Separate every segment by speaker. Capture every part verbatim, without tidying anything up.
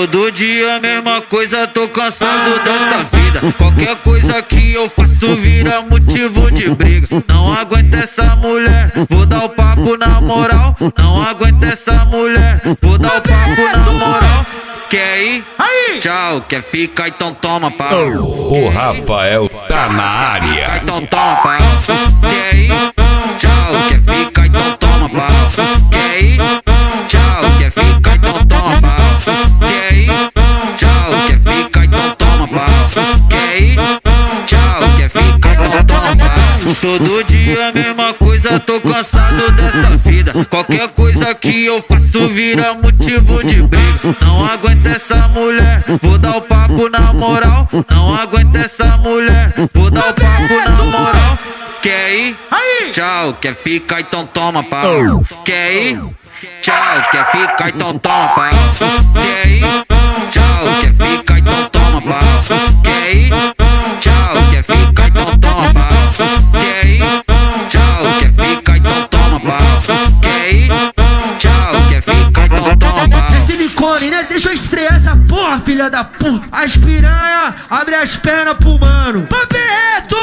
Speaker 1: Todo dia a mesma coisa, tô cansado dessa vida. Qualquer coisa que eu faço vira motivo de briga. Não aguento essa mulher, vou dar o papo na moral. Não aguento essa mulher, vou dar o papo na moral. Quer ir? Aí. Tchau, quer ficar? Então toma pau.
Speaker 2: O Rafael tá na área.
Speaker 1: Então toma pau. Quer ir? Tchau, quer ficar? Então toma pau. Quer ir? Tchau, quer ficar? Então toma pau. Quer ir? Tchau, quer ficar? Então toma pau. Quer ir? Tchau, quer ficar? Então toma pau. Todo dia a mesma coisa, tô cansado dessa vida. Qualquer coisa que eu faço vira motivo de briga. Não aguento essa mulher, vou dar o papo na moral. Não aguento essa mulher, vou dar o papo na moral. Quer ir? Aí. Tchau, quer ficar? Então toma pau. Quer ir? Tchau, quer ficar? Então toma pau. Quer ir? Tchau, quer ficar? Então toma pau. Quer ir? Tchau, quer ficar? Então toma pau. Quer ir? Tchau, quer ficar? Então toma pau. Quer ir? Tchau, quer ficar? Então toma pau.
Speaker 3: É silicone, né? Deixa eu estrear essa porra, filha da puta. As piranha, abre as pernas pro mano. Papo reto!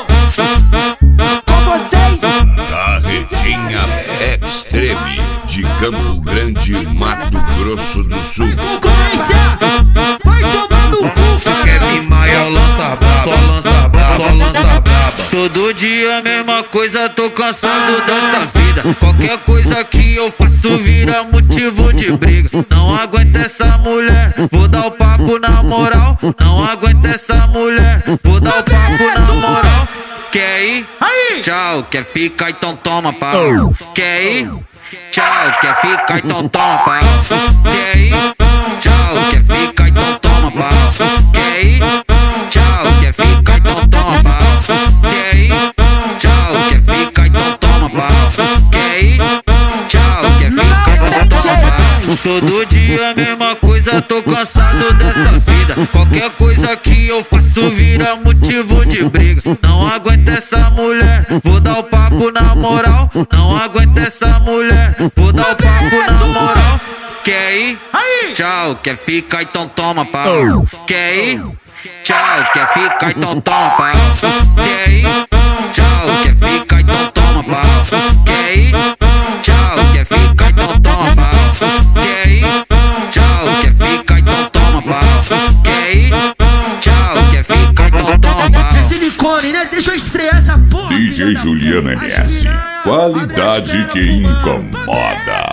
Speaker 4: Com vocês,
Speaker 2: Carretinha Extreme de Campo Grande, Mato Grosso do Sul.
Speaker 3: Concorrência! Vai tomar no cu, cara!
Speaker 1: Kevin Maia lança braba, só lança braba, só lança braba. Todo dia a mesma coisa, tô cansado dessa vida. Qualquer coisa que eu faço vira motivo de briga. Não aguento essa mulher, vou dar o papo na moral. Não aguento essa mulher, vou dar o papo na moral. Quer ir? Aí. Tchau, quer ficar? Então toma pau. Quer ir? Tchau, quer ficar? Então toma pau. Quer ir? Tchau, quer ficar? Então toma pau. Quer ir? Tchau, quer ficar? Então toma pau. Quer ir? Tchau, quer ficar? Então toma pau. Quer ir? Tchau, quer ficar? Então toma pau. Todo dia a mesma coisa, tô cansado dessa vida. Qualquer coisa que eu faço vira motivo de briga. Não aguento essa mulher, vou dar o papo na moral. Não aguento essa mulher, vou dar o papo na moral. Quer ir? Aí. Tchau, quer ficar? Então toma pau. Quer ir? Tchau, quer ficar? Então toma pau. Quer ir? Tchau, quer ficar? Então toma pau. Quer ir? Tchau, quer ficar? Então toma pau. Quer ir? Tchau, quer ficar? Então toma pau. Quer ir? Tchau, quer ficar? Então toma pau.
Speaker 3: É silicone, né? Deixa eu estrear essa porra.
Speaker 5: D J Juliano M S, qualidade que incomoda.